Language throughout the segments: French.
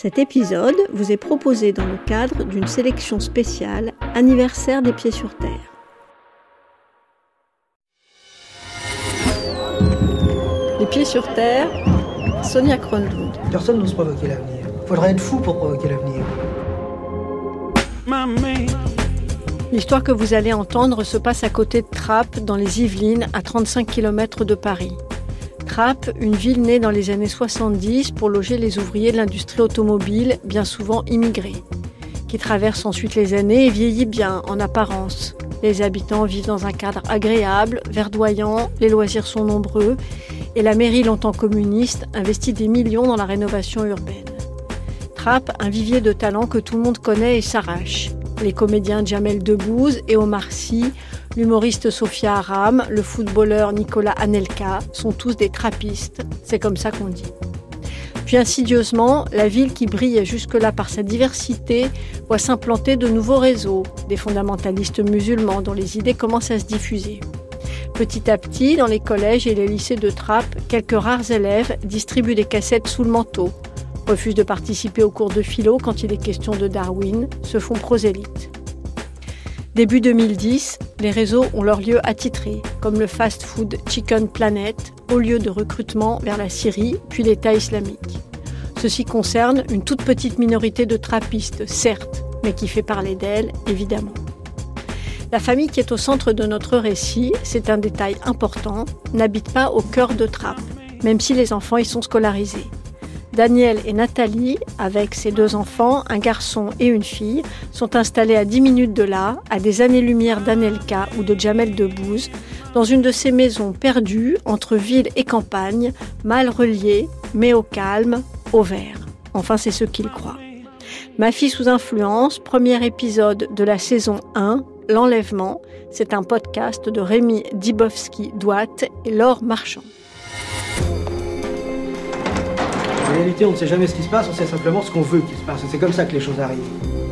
Cet épisode vous est proposé dans le cadre d'une sélection spéciale Anniversaire des Pieds sur Terre. Les Pieds sur Terre, Sonia Kronlund. Personne n'ose provoquer l'avenir. Faudrait être fou pour provoquer l'avenir. L'histoire que vous allez entendre se passe à côté de Trappes, dans les Yvelines, à 35 km de Paris. Trappes, une ville née dans les années 70 pour loger les ouvriers de l'industrie automobile, bien souvent immigrés, qui traverse ensuite les années et vieillit bien en apparence. Les habitants vivent dans un cadre agréable, verdoyant, les loisirs sont nombreux et la mairie, longtemps communiste, investit des millions dans la rénovation urbaine. Trappes, un vivier de talents que tout le monde connaît et s'arrache. Les comédiens Jamel Debbouze et Omar Sy, l'humoriste Sophia Aram, le footballeur Nicolas Anelka sont tous des trappistes, c'est comme ça qu'on dit. Puis insidieusement, la ville qui brillait jusque-là par sa diversité voit s'implanter de nouveaux réseaux, des fondamentalistes musulmans dont les idées commencent à se diffuser. Petit à petit, dans les collèges et les lycées de Trappes, quelques rares élèves distribuent des cassettes sous le manteau, refusent de participer aux cours de philo quand il est question de Darwin, se font prosélytes. Début 2010, les réseaux ont leur lieu attitré, comme le fast-food Chicken Planet, haut lieu de recrutement vers la Syrie, puis l'État islamique. Ceci concerne une toute petite minorité de trappistes, certes, mais qui fait parler d'elle, évidemment. La famille qui est au centre de notre récit, c'est un détail important, n'habite pas au cœur de Trappes, même si les enfants y sont scolarisés. Daniel et Nathalie, avec ses 2 enfants, un garçon et une fille, sont installés à 10 minutes de là, à des années-lumière d'Anelka ou de Jamel Debbouze, dans une de ces maisons perdues entre ville et campagne, mal reliées, mais au calme, au vert. Enfin, c'est ce qu'ils croient. Ma fille sous influence, premier épisode de la saison 1, L'enlèvement, c'est un podcast de Rémi Dibowski-Douat et Laure Marchand. En réalité, on ne sait jamais ce qui se passe, on sait simplement ce qu'on veut qu'il se passe. C'est comme ça que les choses arrivent.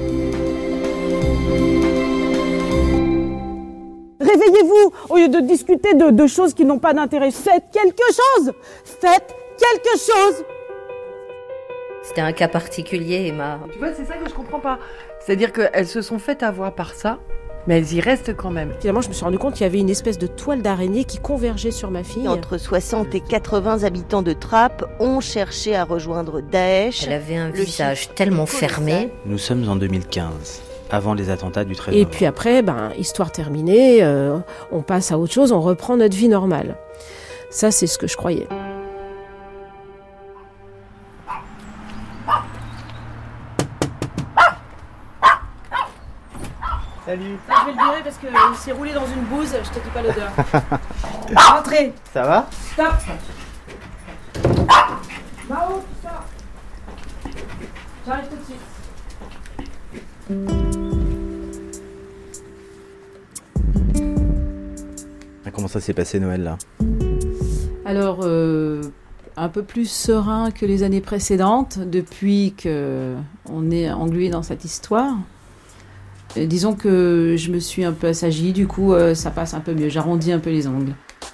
Réveillez-vous au lieu de discuter de choses qui n'ont pas d'intérêt. Faites quelque chose. Faites quelque chose. C'était un cas particulier, Emma. Tu vois, c'est ça que je comprends pas. C'est-à-dire qu'elles se sont faites avoir par ça, mais elles y restent quand même. Finalement, je me suis rendu compte qu'il y avait une espèce de toile d'araignée qui convergeait sur ma fille. Entre 60 et 80 habitants de Trappes ont cherché à rejoindre Daesh. Elle avait un visage tellement fermé. Nous sommes en 2015, avant les attentats du 13 Et novembre. puis après, histoire terminée, on passe à autre chose, on reprend notre vie normale. Ça, c'est ce que je croyais. Salut. Ça, je vais le virer parce qu'il s'est roulé dans une bouse, je te dis pas l'odeur. Rentrez. Ça va? Stop. Mao, tout ça. J'arrive tout de suite. Comment ça s'est passé Noël là? Alors, un peu plus serein que les années précédentes, depuis qu'on est englué dans cette histoire. Disons que je me suis un peu assagie, du coup ça passe un peu mieux, j'arrondis un peu les ongles.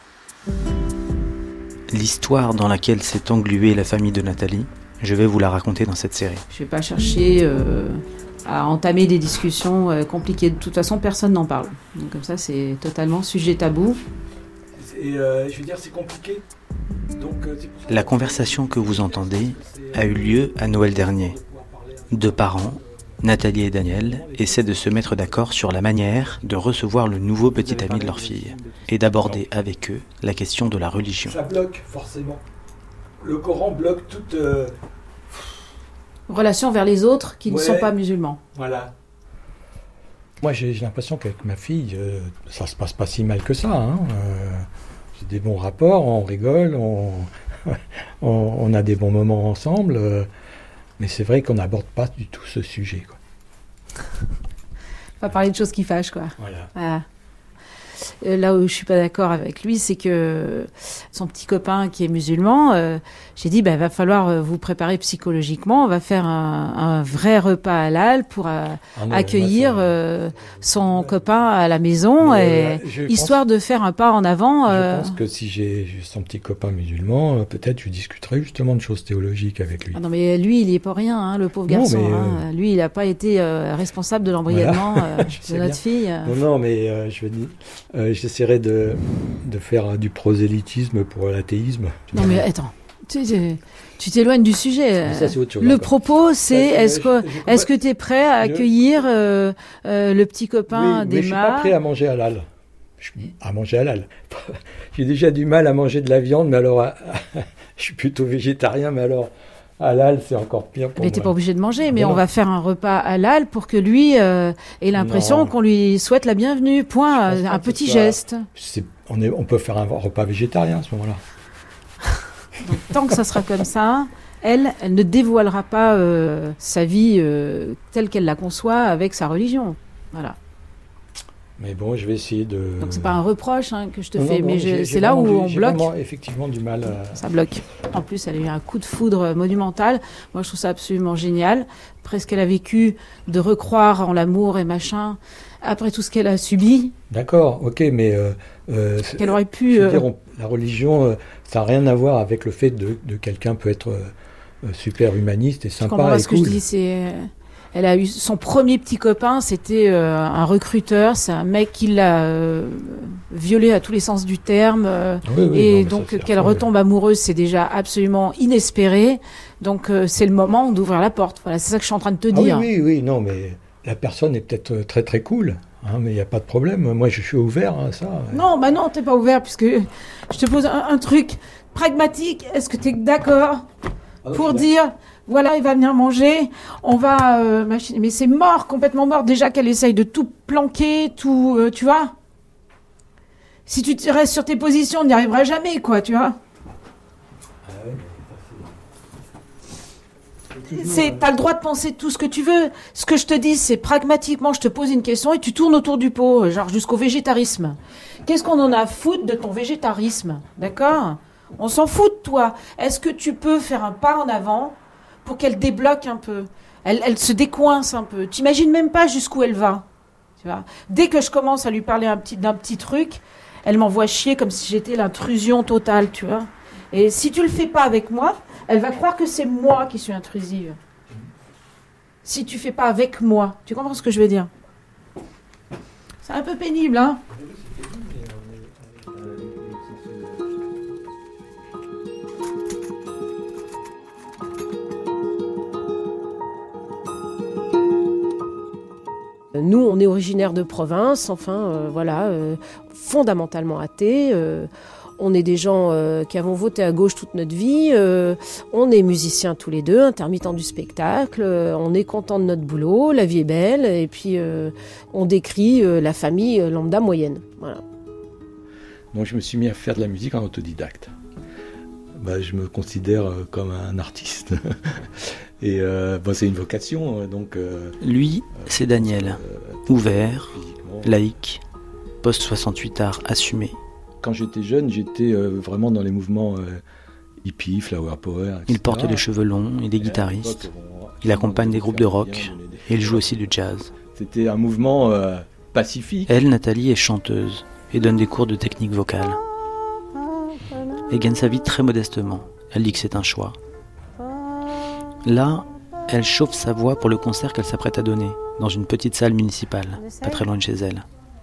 L'histoire dans laquelle s'est engluée la famille de Nathalie, je vais vous la raconter dans cette série. Je vais pas chercher à entamer des discussions compliquées, de toute façon personne n'en parle. Donc comme ça c'est totalement sujet tabou. Et je veux dire c'est compliqué. Donc, La conversation que vous entendez a eu lieu à Noël dernier. 2 parents, Nathalie et Daniel, essaient de se mettre d'accord sur la manière de recevoir le nouveau petit ami de leur fille et d'aborder avec eux la question de la religion. ça bloque forcément. Le Coran bloque toute... Relation vers les autres qui ne sont pas musulmans. Voilà. Moi j'ai l'impression qu'avec ma fille, ça se passe pas si mal que ça. J'ai des bons rapports, on rigole, on a des bons moments ensemble. Mais c'est vrai qu'on n'aborde pas du tout ce sujet, quoi. Pas parler de choses qui fâchent, quoi. Voilà. là où je suis pas d'accord avec lui, c'est que son petit copain qui est musulman, j'ai dit, va falloir vous préparer psychologiquement. On va faire un vrai repas halal pour accueillir son copain à la maison, histoire de faire un pas en avant. Je pense que si j'ai son petit copain musulman, peut-être je discuterai justement de choses théologiques avec lui. Ah non, mais lui, il y est pas rien, hein, le pauvre garçon. Non, lui, il n'a pas été responsable de l'embrigadement de notre fille. Non, mais j'essaierai de faire du prosélytisme pour l'athéisme. Non, mais attends. Tu t'éloignes du sujet. Ça, c'est autre chose, le propos, c'est est-ce que tu es prêt à accueillir le petit copain d'Emma? Je suis pas prêt à manger halal. J'ai déjà du mal à manger de la viande, mais alors je suis plutôt végétarien, mais alors halal, c'est encore pire pour moi. Mais t'es pas obligé de manger, mais on va faire un repas halal pour que lui ait l'impression qu'on lui souhaite la bienvenue. Point, un petit geste. On peut faire un repas végétarien à ce moment-là. Donc, tant que ça sera comme ça, elle ne dévoilera pas sa vie telle qu'elle la conçoit avec sa religion. Voilà. Mais bon, je vais essayer de... Donc c'est pas un reproche que je te fais, mais c'est là où on bloque. J'ai effectivement du mal à... Ça bloque. En plus, elle a eu un coup de foudre monumental. Moi, je trouve ça absolument génial. Après ce qu'elle a vécu, de recroire en l'amour et machin, après tout ce qu'elle a subi. D'accord, ok, mais... qu'elle aurait pu... la religion, ça n'a rien à voir avec le fait de quelqu'un peut être super humaniste et sympa et cool. Ce que je dis, c'est... Elle a eu son premier petit copain, c'était un recruteur, c'est un mec qui l'a violée à tous les sens du terme, donc qu'elle retombe amoureuse, c'est déjà absolument inespéré. Donc c'est le moment d'ouvrir la porte. Voilà, c'est ça que je suis en train de te dire. Oui, non, mais la personne est peut-être très très cool, mais il n'y a pas de problème. Moi, je suis ouvert à ça. Non, non, t'es pas ouvert puisque je te pose un truc pragmatique. Est-ce que t'es d'accord pour dire? Voilà, il va venir manger, on va machiner. Mais c'est mort, complètement mort. Déjà qu'elle essaye de tout planquer, tout, tu vois. Si tu restes sur tes positions, on n'y arrivera jamais, quoi, tu vois. T'as le droit de penser tout ce que tu veux. Ce que je te dis, c'est pragmatiquement, je te pose une question et tu tournes autour du pot, genre jusqu'au végétarisme. Qu'est-ce qu'on en a à foutre de ton végétarisme, d'accord? On s'en fout de toi. Est-ce que tu peux faire un pas en avant pour qu'elle débloque un peu? Elle se décoince un peu. T'imagines même pas jusqu'où elle va. Tu vois. Dès que je commence à lui parler d'un petit truc, elle m'envoie chier comme si j'étais l'intrusion totale, tu vois. Et si tu le fais pas avec moi, elle va croire que c'est moi qui suis intrusive. Si tu fais pas avec moi, tu comprends ce que je veux dire? C'est un peu pénible, hein? Nous, on est originaires de province, fondamentalement athées. On est des gens qui avons voté à gauche toute notre vie. On est musiciens tous les deux, intermittents du spectacle. On est contents de notre boulot, la vie est belle. Et puis, on décrit la famille lambda moyenne. Voilà. Donc, je me suis mis à faire de la musique en autodidacte. Je me considère comme un artiste. Et c'est une vocation. Lui, c'est Daniel. Ouvert, laïque, post-68 art assumé. Quand j'étais jeune, j'étais vraiment dans les mouvements hippie, flower power, etc. Il porte les cheveux longs, il est guitariste. Il accompagne des groupes de rock et il joue aussi du jazz. C'était un mouvement pacifique. Elle, Nathalie, est chanteuse et donne des cours de technique vocale. Elle gagne sa vie très modestement. Elle dit que c'est un choix. Là, elle chauffe sa voix pour le concert qu'elle s'apprête à donner, dans une petite salle municipale, pas très loin de chez elle.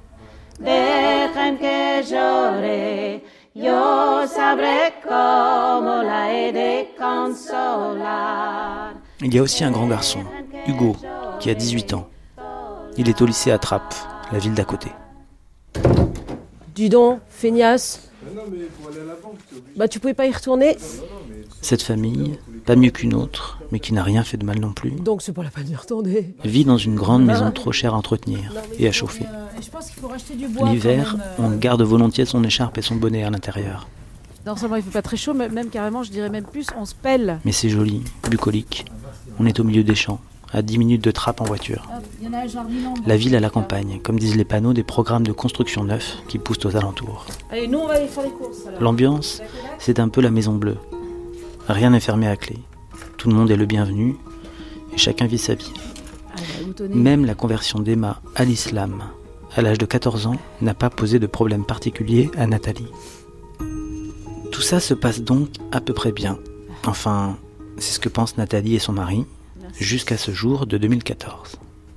Il y a aussi un grand garçon, Hugo, qui a 18 ans. Il est au lycée à Trappes, la ville d'à côté. Dis donc, feignasse. Tu pouvais pas y retourner? Cette famille, pas mieux qu'une autre, mais qui n'a rien fait de mal non plus, donc c'est pas la peine d'y retourner, vit dans une grande maison trop chère à entretenir et à chauffer. L'hiver, on garde volontiers son écharpe et son bonnet à l'intérieur. Non seulement il fait pas très chaud, mais même carrément, je dirais même plus, on se pèle. Mais c'est joli, bucolique. On est au milieu des champs, à 10 minutes de Trappes en voiture. La ville à la campagne, comme disent les panneaux des programmes de construction neufs qui poussent aux alentours. Allez, nous on va aller faire les courses alors. L'ambiance, c'est un peu la Maison Bleue. Rien n'est fermé à clé. Tout le monde est le bienvenu et chacun vit sa vie. Même la conversion d'Emma à l'islam, à l'âge de 14 ans, n'a pas posé de problème particulier à Nathalie. Tout ça se passe donc à peu près bien. Enfin, c'est ce que pensent Nathalie et son mari, jusqu'à ce jour de 2014.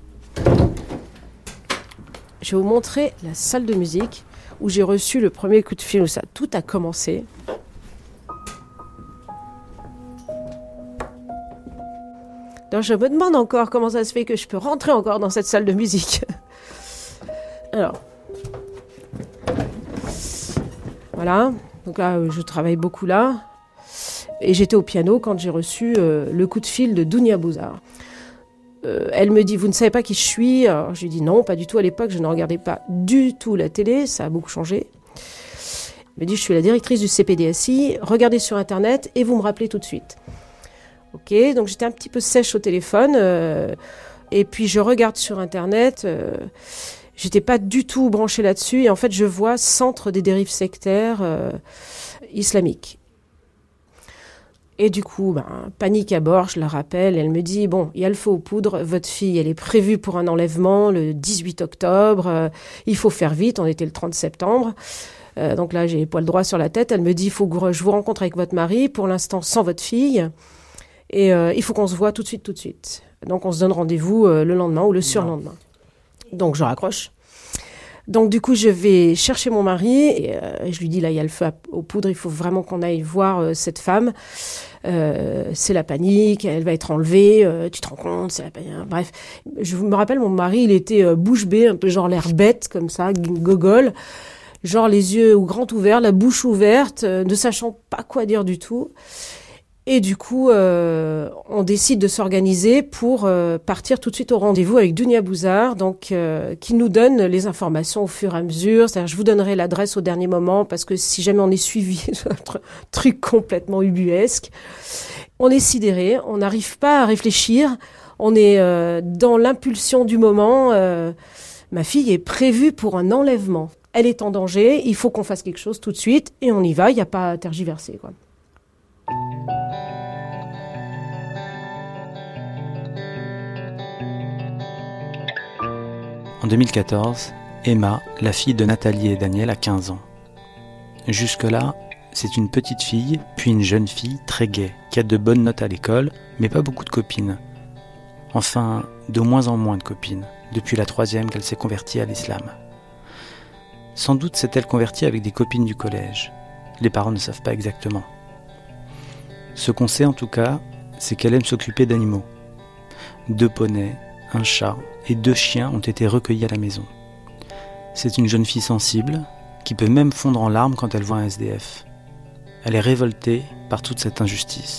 Je vais vous montrer la salle de musique où j'ai reçu le premier coup de fil où ça tout a commencé. Donc je me demande encore comment ça se fait que je peux rentrer encore dans cette salle de musique. Alors, voilà. Donc là, je travaille beaucoup là. Et j'étais au piano quand j'ai reçu le coup de fil de Dounia Bouzar. Elle me dit, vous ne savez pas qui je suis? Alors, je lui dis non, pas du tout. À l'époque, je ne regardais pas du tout la télé. Ça a beaucoup changé. Elle me dit, je suis la directrice du CPDSI. Regardez sur Internet et vous me rappelez tout de suite. Ok, donc j'étais un petit peu sèche au téléphone. Et puis, je regarde sur Internet. J'étais pas du tout branchée là-dessus. Et en fait, je vois Centre des dérives sectaires islamiques. Et du coup, panique à bord, je la rappelle. Elle me dit, bon, il y a le feu aux poudres. Votre fille, elle est prévue pour un enlèvement le 18 octobre. Il faut faire vite. On était le 30 septembre. Donc là, j'ai les poils droits sur la tête. Elle me dit, il faut que je vous rencontre avec votre mari. Pour l'instant, sans votre fille. Et il faut qu'on se voit tout de suite. Donc, on se donne rendez-vous le lendemain ou le surlendemain. Donc, je raccroche. Donc, du coup, je vais chercher mon mari et je lui dis, là, il y a le feu aux poudres, il faut vraiment qu'on aille voir cette femme. C'est la panique, elle va être enlevée, tu te rends compte, c'est la panique. Bref, je me rappelle, mon mari, il était bouche bée, un peu genre l'air bête, comme ça, gogol, genre les yeux grands ouverts, la bouche ouverte, ne sachant pas quoi dire du tout. Et du coup, on décide de s'organiser pour partir tout de suite au rendez-vous avec Dounia Bouzar, donc qui nous donne les informations au fur et à mesure. C'est-à-dire, je vous donnerai l'adresse au dernier moment parce que si jamais on est suivi, c'est un truc complètement ubuesque. On est sidéré, on n'arrive pas à réfléchir, on est dans l'impulsion du moment. Ma fille est prévue pour un enlèvement. Elle est en danger, il faut qu'on fasse quelque chose tout de suite et on y va, il n'y a pas à tergiverser, quoi. En 2014, Emma, la fille de Nathalie et Daniel, a 15 ans. Jusque-là, c'est une petite fille, puis une jeune fille très gaie, qui a de bonnes notes à l'école, mais pas beaucoup de copines. Enfin, de moins en moins de copines, depuis la 3e qu'elle s'est convertie à l'islam. Sans doute s'est-elle convertie avec des copines du collège. Les parents ne savent pas exactement. Ce qu'on sait en tout cas, c'est qu'elle aime s'occuper d'animaux. 2 poneys, un chat et 2 chiens ont été recueillis à la maison. C'est une jeune fille sensible, qui peut même fondre en larmes quand elle voit un SDF. Elle est révoltée par toute cette injustice.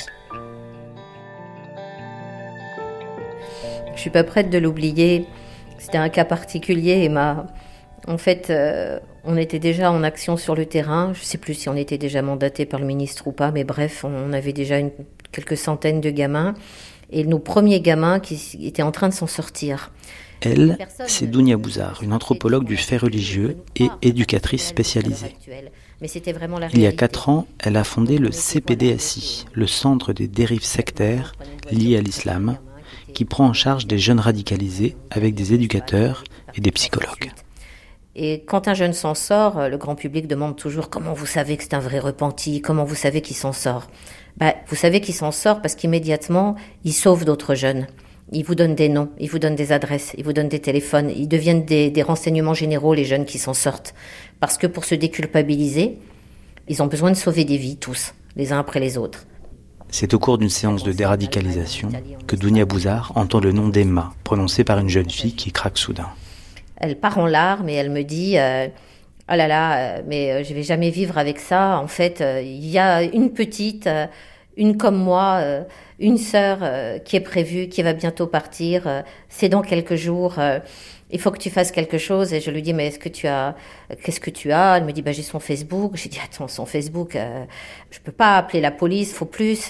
Je suis pas prête de l'oublier. C'était un cas particulier, Emma. En fait, on était déjà en action sur le terrain. Je ne sais plus si on était déjà mandaté par le ministre ou pas, mais bref, on avait déjà quelques centaines de gamins. Et nos premiers gamins qui étaient en train de s'en sortir. Elle, c'est Dounia Bouzar, une anthropologue du fait religieux et éducatrice spécialisée. Il y a 4 ans, elle a fondé le CPDSI, le Centre des dérives sectaires liées à l'islam, qui prend en charge des jeunes radicalisés avec des éducateurs et des psychologues. Et quand un jeune s'en sort, le grand public demande toujours comment vous savez que c'est un vrai repenti, comment vous savez qu'il s'en sort. Vous savez qu'il s'en sort parce qu'immédiatement, il sauve d'autres jeunes. Il vous donne des noms, il vous donne des adresses, il vous donne des téléphones. Ils deviennent des renseignements généraux, les jeunes qui s'en sortent. Parce que pour se déculpabiliser, ils ont besoin de sauver des vies, tous, les uns après les autres. C'est au cours d'une séance de déradicalisation que Dounia Bouzar entend le nom d'Emma, prononcé par une jeune fille qui craque soudain. Elle part en larmes et elle me dit « Oh là là, mais je vais jamais vivre avec ça. En fait, il y a une petite, une comme moi, une sœur qui est prévue, qui va bientôt partir. C'est dans quelques jours. Il faut que tu fasses quelque chose. » Et je lui dis « Mais qu'est-ce que tu as ?» Elle me dit « J'ai son Facebook. » J'ai dit « Attends, son Facebook, je peux pas appeler la police, faut plus. »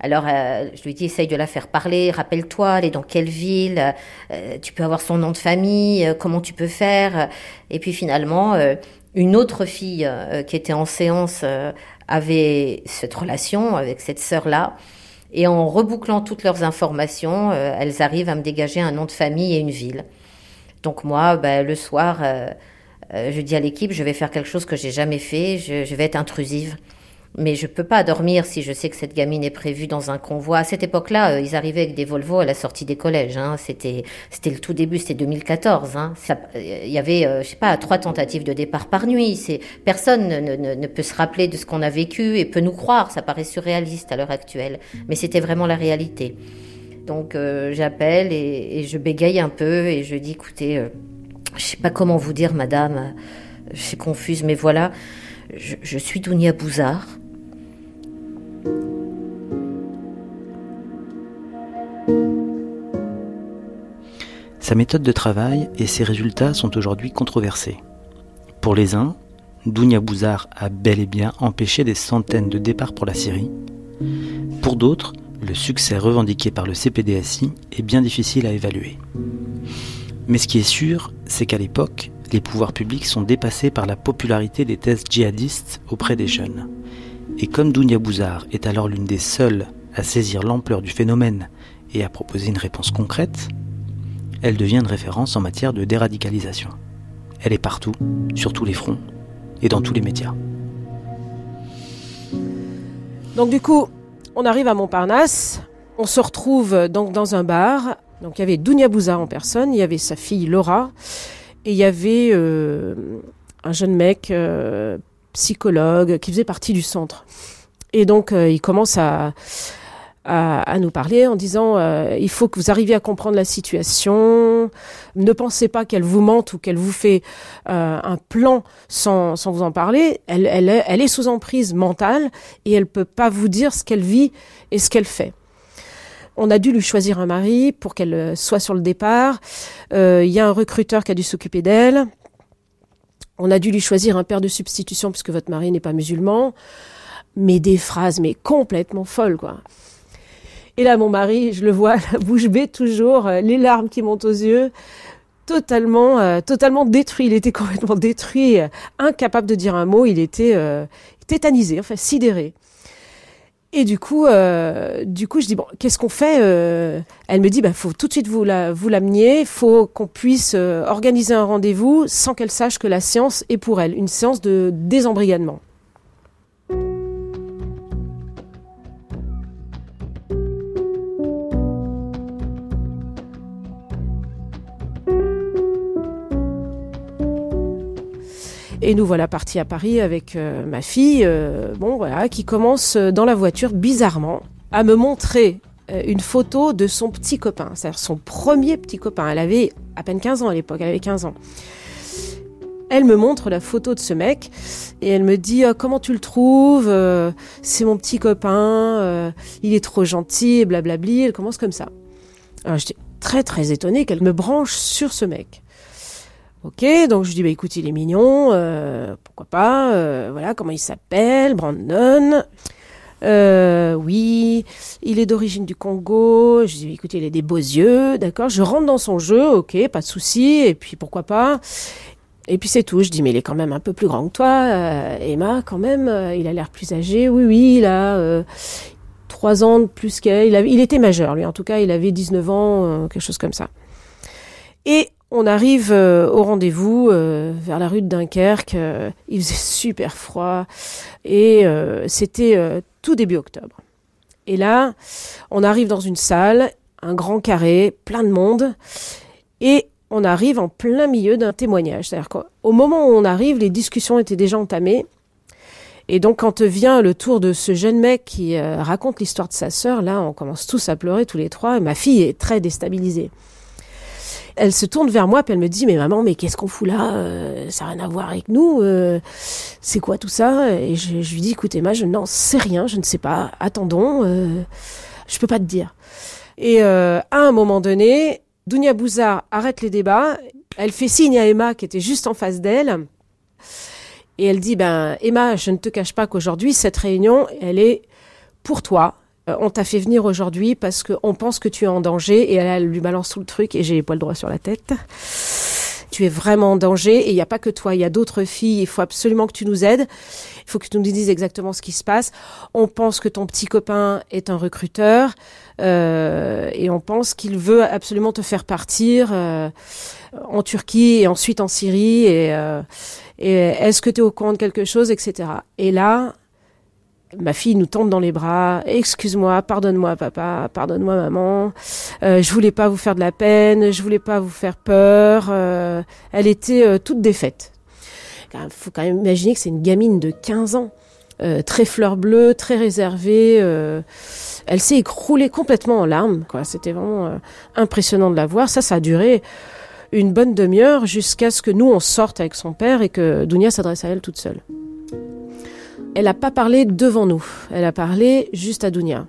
Alors, je lui dis, essaye de la faire parler, rappelle-toi, elle est dans quelle ville, tu peux avoir son nom de famille, comment tu peux faire. Et puis finalement, une autre fille qui était en séance avait cette relation avec cette sœur-là. Et en rebouclant toutes leurs informations, elles arrivent à me dégager un nom de famille et une ville. Donc moi, le soir, je dis à l'équipe, je vais faire quelque chose que j'ai jamais fait, je vais être intrusive. Mais je peux pas dormir si je sais que cette gamine est prévue dans un convoi. À cette époque-là, ils arrivaient avec des Volvo à la sortie des collèges. C'était le tout début, c'était 2014. Il y avait, 3 tentatives de départ par nuit. Personne ne peut se rappeler de ce qu'on a vécu et peut nous croire. Ça paraît surréaliste à l'heure actuelle, mais c'était vraiment la réalité. Donc j'appelle et je bégaye un peu et je dis, écoutez, je sais pas comment vous dire, madame, je suis confuse, mais voilà, je suis Dounia Bouzard. Sa méthode de travail et ses résultats sont aujourd'hui controversés. Pour les uns, Dounia Bouzard a bel et bien empêché des centaines de départs pour la Syrie. Pour d'autres, le succès revendiqué par le CPDSI est bien difficile à évaluer. Mais ce qui est sûr, c'est qu'à l'époque, les pouvoirs publics sont dépassés par la popularité des thèses djihadistes auprès des jeunes. Et comme Dounia Bouzard est alors l'une des seules à saisir l'ampleur du phénomène et à proposer une réponse concrète, elle devient une référence en matière de déradicalisation. Elle est partout, sur tous les fronts et dans tous les médias. Donc du coup, on arrive à Montparnasse, on se retrouve donc dans un bar. Donc il y avait Dounia Bouzard en personne, il y avait sa fille Laura, et il y avait un jeune mec, psychologue, qui faisait partie du centre. Et donc il commence à nous parler en disant il faut que vous arriviez à comprendre la situation, ne pensez pas qu'elle vous mente ou qu'elle vous fait un plan sans vous en parler, elle est sous emprise mentale et elle peut pas vous dire ce qu'elle vit et ce qu'elle fait. On a dû lui choisir un mari pour qu'elle soit sur le départ, il y a un recruteur qui a dû s'occuper d'elle, on a dû lui choisir un père de substitution puisque votre mari n'est pas musulman, mais des phrases complètement folles quoi. Et là, mon mari, je le vois, la bouche bée toujours, les larmes qui montent aux yeux, totalement détruit. Il était complètement détruit, incapable de dire un mot. Il était tétanisé, enfin sidéré. Et du coup, je dis bon, qu'est-ce qu'on fait Elle me dit, faut tout de suite vous l'ameniez. Faut qu'on puisse organiser un rendez-vous sans qu'elle sache que la séance est pour elle, une séance de désembrigadement. Et nous voilà partis à Paris avec ma fille, qui commence dans la voiture bizarrement à me montrer une photo de son petit copain, c'est-à-dire son premier petit copain. Elle avait à peine 15 ans à l'époque, elle avait 15 ans. Elle me montre la photo de ce mec et elle me dit comment tu le trouves, c'est mon petit copain, il est trop gentil et blablabli. Elle commence comme ça. Alors j'étais très très étonnée qu'elle me branche sur ce mec. Ok, donc je dis écoute, il est mignon, pourquoi pas, voilà, comment il s'appelle, Brandon. Oui, il est d'origine du Congo. Je dis écoute, il a des beaux yeux, d'accord. Je rentre dans son jeu, ok, pas de souci, et puis pourquoi pas. Et puis c'est tout. Je dis mais il est quand même un peu plus grand que toi, Emma, quand même. Il a l'air plus âgé. Oui, il a 3 ans de plus qu'elle. Il était majeur, lui. En tout cas, il avait 19 ans, quelque chose comme ça. Et on arrive au rendez-vous vers la rue de Dunkerque. Il faisait super froid et c'était tout début octobre. Et là, on arrive dans une salle, un grand carré, plein de monde, et on arrive en plein milieu d'un témoignage. C'est-à-dire qu'au moment où on arrive, les discussions étaient déjà entamées. Et donc, quand vient le tour de ce jeune mec qui raconte l'histoire de sa sœur, là, on commence tous à pleurer, tous les trois. Et ma fille est très déstabilisée. Elle se tourne vers moi, puis elle me dit « Mais maman, mais qu'est-ce qu'on fout là ça n'a rien à voir avec nous. C'est quoi tout ça ?» Et je lui dis « Écoute Emma, je n'en sais rien, je ne sais pas. Attendons, je peux pas te dire. » Et à un moment donné, Dounia Bouzard arrête les débats. Elle fait signe à Emma, qui était juste en face d'elle. Et elle dit « Emma, je ne te cache pas qu'aujourd'hui, cette réunion, elle est pour toi. On t'a fait venir aujourd'hui parce qu'on pense que tu es en danger. Et elle lui balance tout le truc et j'ai les poils droits sur la tête. Tu es vraiment en danger et il n'y a pas que toi, il y a d'autres filles. Il faut absolument que tu nous aides. Il faut que tu nous dises exactement ce qui se passe. On pense que ton petit copain est un recruteur et on pense qu'il veut absolument te faire partir en Turquie et ensuite en Syrie. Et est-ce que tu es au courant de quelque chose, etc. Et là... Ma fille nous tombe dans les bras. Excuse-moi, pardonne-moi papa, pardonne-moi maman. Je voulais pas vous faire de la peine, je voulais pas vous faire peur. Elle était toute défaite. Il faut quand même imaginer que c'est une gamine de 15 ans, très fleur bleue, très réservée. Elle s'est écroulée complètement en larmes, quoi. C'était vraiment impressionnant de la voir. Ça a duré une bonne demi-heure jusqu'à ce que nous on sorte avec son père et que Dounia s'adresse à elle toute seule. Elle n'a pas parlé devant nous, elle a parlé juste à Dounia.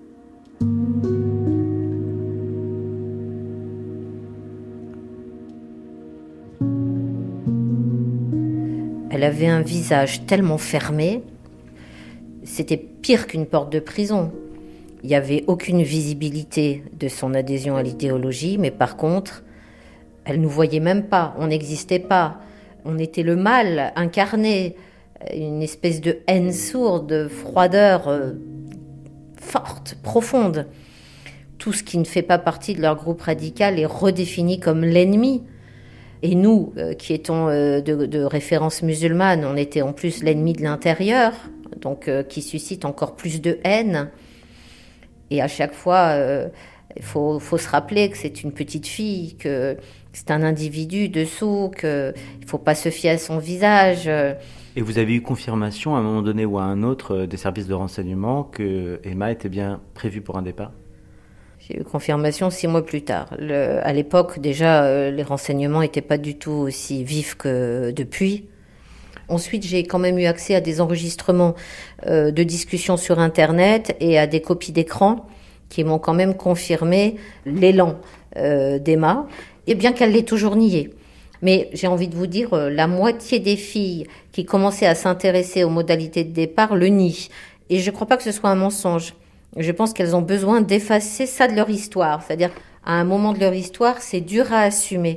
Elle avait un visage tellement fermé, c'était pire qu'une porte de prison. Il n'y avait aucune visibilité de son adhésion à l'idéologie, mais par contre, elle ne nous voyait même pas, on n'existait pas. On était le mal incarné. Une espèce de haine sourde, froideur forte, profonde. Tout ce qui ne fait pas partie de leur groupe radical est redéfini comme l'ennemi. Et nous, qui étions de référence musulmane, on était en plus l'ennemi de l'intérieur, donc qui suscite encore plus de haine. Et à chaque fois, il faut se rappeler que c'est une petite fille, que c'est un individu dessous, qu'il ne faut pas se fier à son visage. Et vous avez eu confirmation à un moment donné ou à un autre des services de renseignement que Emma était bien prévue pour un départ ? J'ai eu confirmation 6 mois plus tard. À l'époque, déjà, les renseignements n'étaient pas du tout aussi vifs que depuis. Ensuite, j'ai quand même eu accès à des enregistrements de discussions sur Internet et à des copies d'écran qui m'ont quand même confirmé l'élan d'Emma, et bien qu'elle l'ait toujours nié. Mais j'ai envie de vous dire, la moitié des filles qui commençaient à s'intéresser aux modalités de départ le nient. Et je ne crois pas que ce soit un mensonge. Je pense qu'elles ont besoin d'effacer ça de leur histoire. C'est-à-dire, à un moment de leur histoire, c'est dur à assumer.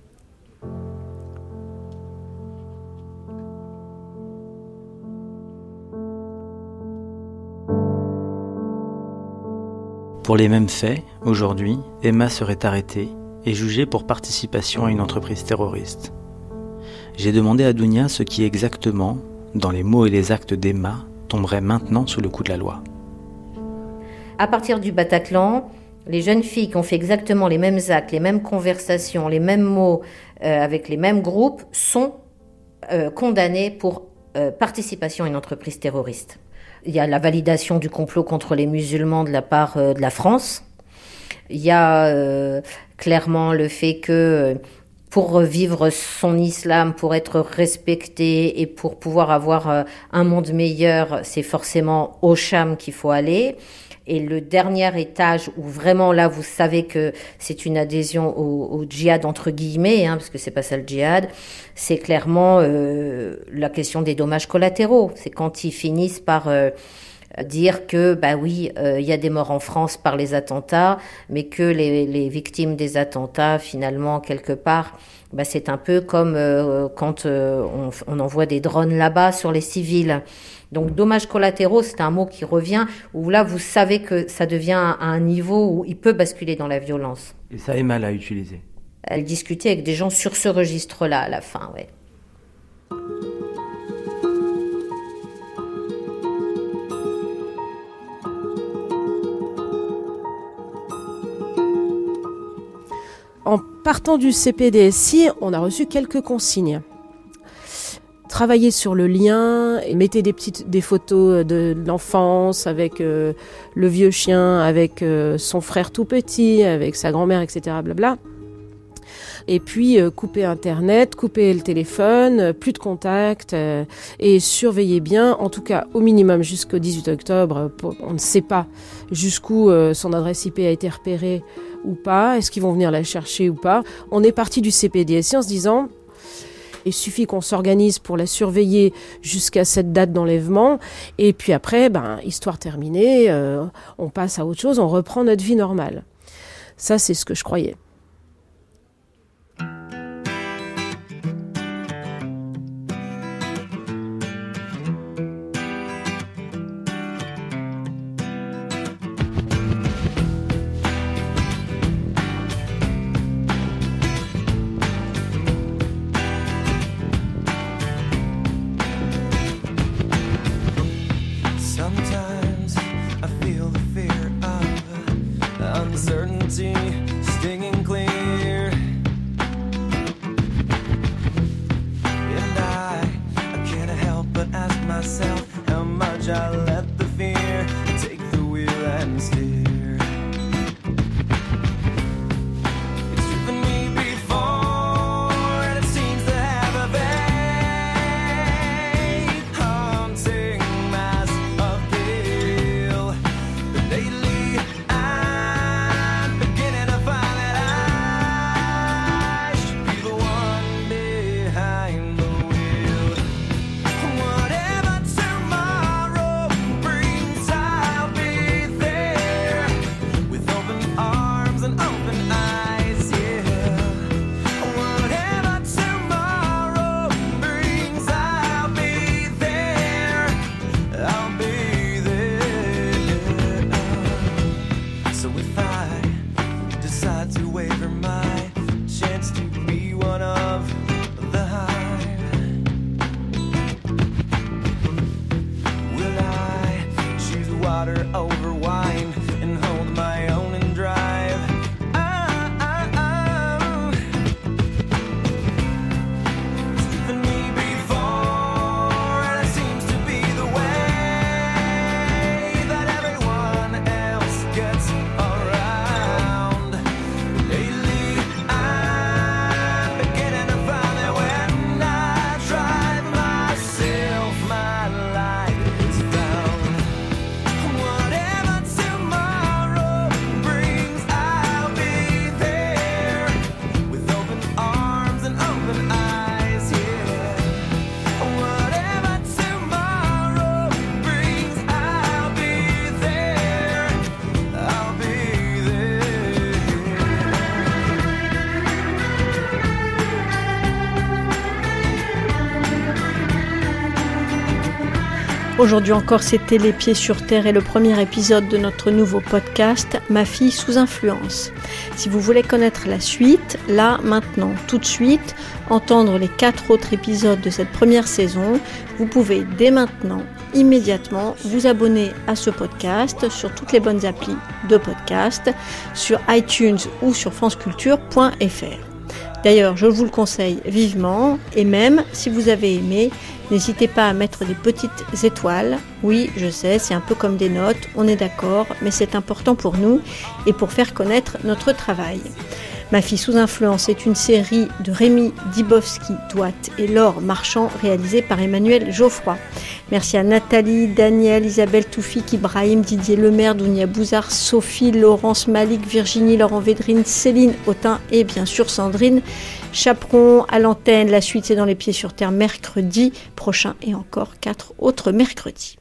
Pour les mêmes faits, aujourd'hui, Emma serait arrêtée et jugée pour participation à une entreprise terroriste. J'ai demandé à Dounia ce qui exactement, dans les mots et les actes d'Emma, tomberait maintenant sous le coup de la loi. À partir du Bataclan, les jeunes filles qui ont fait exactement les mêmes actes, les mêmes conversations, les mêmes mots, avec les mêmes groupes, sont condamnées pour participation à une entreprise terroriste. Il y a la validation du complot contre les musulmans de la part de la France. Il y a clairement le fait que pour vivre son islam, pour être respecté et pour pouvoir avoir un monde meilleur, c'est forcément au Cham qu'il faut aller. Et le dernier étage où vraiment là vous savez que c'est une adhésion au djihad entre guillemets, parce que c'est pas ça le djihad, c'est clairement la question des dommages collatéraux. C'est quand ils finissent par dire que il y a des morts en France par les attentats, mais que les victimes des attentats finalement quelque part, c'est un peu comme quand on envoie des drones là-bas sur les civils. Donc dommages collatéraux, c'est un mot qui revient, où là vous savez que ça devient à un niveau où il peut basculer dans la violence. Et ça, Emma l'a utilisé. Elle discutait avec des gens sur ce registre-là à la fin, ouais. En partant du CPDSI, on a reçu quelques consignes. Travaillez sur le lien, et mettez des photos de l'enfance avec le vieux chien, avec son frère tout petit, avec sa grand-mère, etc. Blabla. Et puis coupez Internet, coupez le téléphone, plus de contact et surveillez bien, en tout cas au minimum jusqu'au 18 octobre. On ne sait pas jusqu'où son adresse IP a été repérée ou pas, est-ce qu'ils vont venir la chercher ou pas. On est parti du CPDSI en se disant... Il suffit qu'on s'organise pour la surveiller jusqu'à cette date d'enlèvement. Et puis après, histoire terminée, on passe à autre chose, on reprend notre vie normale. Ça, c'est ce que je croyais. Stinging clear, and I can't help but ask myself how much I let the fear take the wheel and steer. It's driven me before, and it seems to have a vague, haunting mass appeal. But lately I'm beginning to find over wine and hold my own and drive. It's driven me before, and it seems to be the way that everyone else gets around. Lately I'm beginning to find that when I drive myself, my life is found. Aujourd'hui encore, c'était Les Pieds sur Terre et le premier épisode de notre nouveau podcast « Ma fille sous influence ». Si vous voulez connaître la suite, là, maintenant, tout de suite, entendre les 4 autres épisodes de cette première saison, vous pouvez dès maintenant, immédiatement, vous abonner à ce podcast sur toutes les bonnes applis de podcast, sur iTunes ou sur franceculture.fr. D'ailleurs, je vous le conseille vivement, et même si vous avez aimé, n'hésitez pas à mettre des petites étoiles. Oui, je sais, c'est un peu comme des notes, on est d'accord, mais c'est important pour nous et pour faire connaître notre travail. Ma fille sous influence est une série de Rémi Dibowski-Douat et Laure Marchand, réalisée par Emmanuel Geoffroy. Merci à Nathalie, Daniel, Isabelle Toufik, Ibrahim, Didier Lemaire, Dounia Bouzard, Sophie, Laurence Malik, Virginie, Laurent Védrine, Céline Autain et bien sûr Sandrine Chaperon à l'antenne. La suite, c'est dans Les Pieds sur Terre mercredi prochain et encore 4 autres mercredis.